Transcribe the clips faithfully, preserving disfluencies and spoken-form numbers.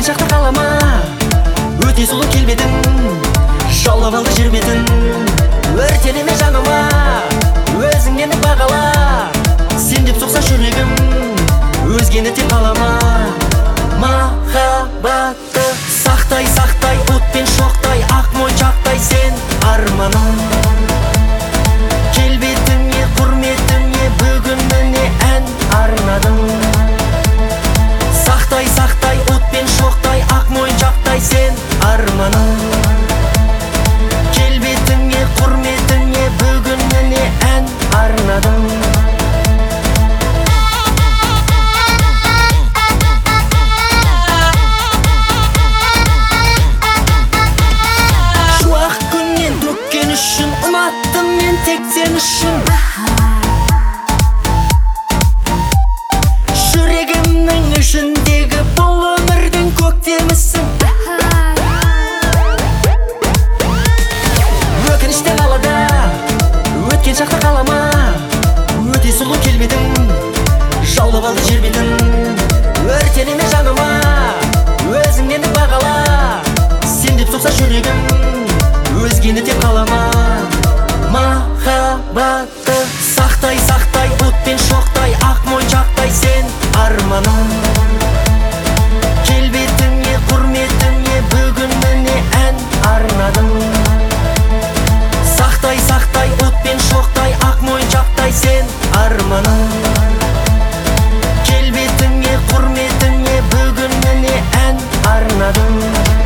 шақта қалама, өте сұлу келбедің, жаулап алды жер бетін. Өртенеме жаныма, өзіңнен бағала, сен деп соқса жүрегім, өзгені тек қалама. Махаббатты сақтай, сақтай, отпен шоқтай, ақ моншақтай сен арманым. Келбетіңе, құрметіңе бүгін міне ән арнадым. Сақтай, сақтай, отпен шоқтай, ақ моншақтай сен арманым. Келбетіңе, құрметіңе бүгін міне ән арнадым. Ұнаттым мен тек сен үшін, жүрегімнің ішіндегі бұл өмірдің көктемісің. Өкініште қалада, өткен шақта қалама, өте сұлу келбедің, жаулап алды жер бетін. Өртенеме жаныма, өзіңнен бағала, сен деп соқса жүрегім, өзгені тек қалама. Махаббатты сақтай, сақтай, отпен шоқтай, ақ моншақтай сен арманым. Келбетіңе, құрметіңе бүгін міне ән арнадым. Сақтай, сақтай, отпен шоқтай, ақ моншақтай сен арманым. Келбетіңе, құрметіңе бүгін міне ән арнадым.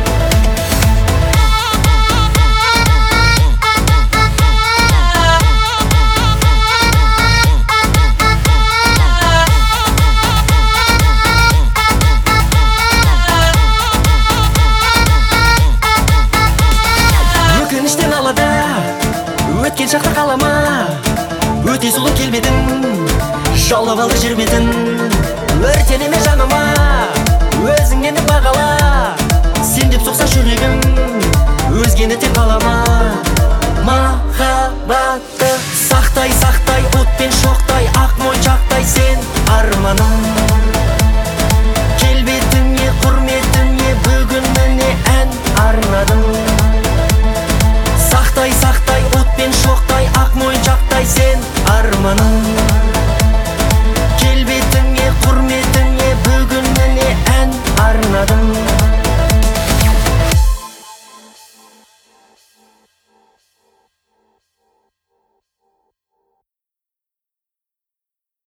Өткен шақта қалама, өте сұлу келбедің, жаулап алды жер бетін. Өртенеме жаныма, өзіңнен бағала, сен деп соқса жүрегім, өзгені тек қалама. Махаббатты сақтай, сақтай,